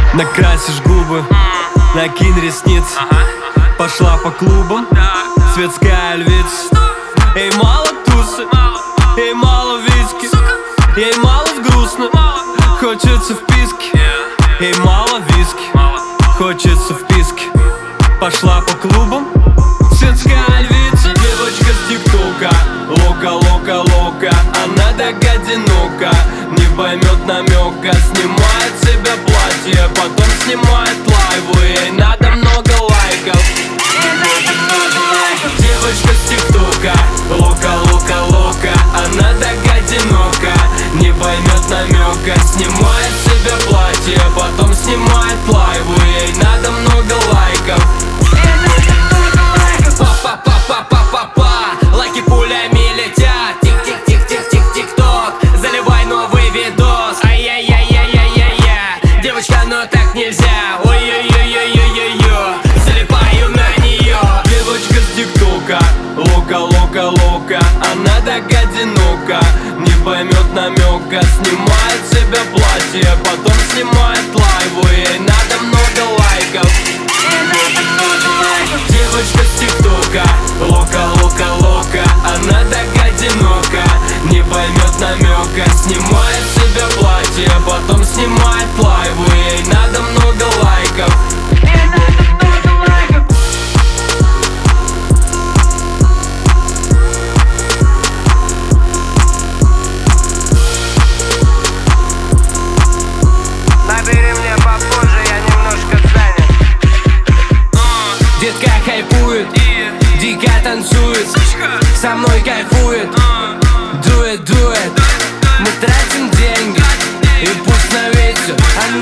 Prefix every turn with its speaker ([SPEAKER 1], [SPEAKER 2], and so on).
[SPEAKER 1] Накрасишь губы, накинь ресницы, пошла по клубам, светская львица. Ей мало тусы, ей мало виски, ей мало грустно, хочется вписки. Ей мало виски, хочется вписки. Пошла по клубам, светская львица. Девочка с тиктока, лока, лока, лока. Она так одинока, не поймет намека. Снимает с себя платье, потом снимает лайву. Ей надо много лайков. Девочка с тиктока, лока, лока, лока. Она так одинока, не поймет намека. Снимает с себя платье, потом снимает лайву. Ей надо много лайков. Па-па-па-па-па-па, лайки пулями летят. Тик-тик-тик-тик-тик-тик-ток, заливай новый видос. Ай-яй-яй-яй-яй-яй. Девочка, но так нельзя. Ой-ой-ой-ой-ой-ой-ой, залипаю на нее. Девочка с тиктока, лока, лока, лока. Она так одинока, не поймет намека. Снимает с себя платье, потом снимает лайву. Ей надо много лайков. Девочка с тиктока, лока, лока, лока. Она так одинока, не поймет намека. Снимает с себя платье, потом снимает лайву. Ей надо много лайков.
[SPEAKER 2] Набери мне попозже, я немножко занят.
[SPEAKER 1] Детка хайпует, дико танцует, со мной кайфует. Дует, дует, мы тратим деньги, и пусть на ветер.